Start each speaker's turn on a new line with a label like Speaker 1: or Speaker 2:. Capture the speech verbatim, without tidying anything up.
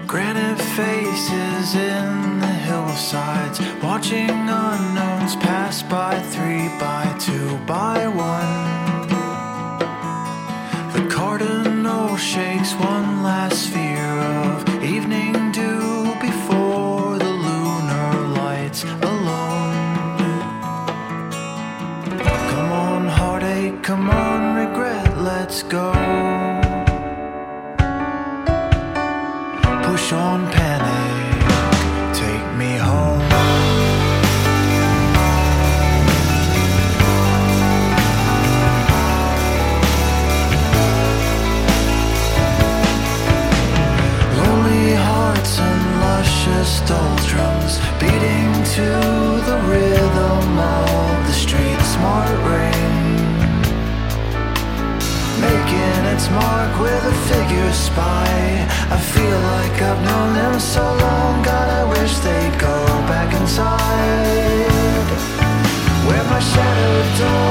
Speaker 1: Granite faces in the hillsides, watching unknowns pass by three by two by one. The cardinal shakes one last sphere of evening dew before the lunar lights alone. Come on, heartache, come on, regret, let's go. Push on, panic, take me home. Lonely hearts and luscious doldrums, beating to the rhythm of the street smart rain, making its mark with a figure spy. I feel like I've known them so long, God, I wish they'd go back inside, where my shadow door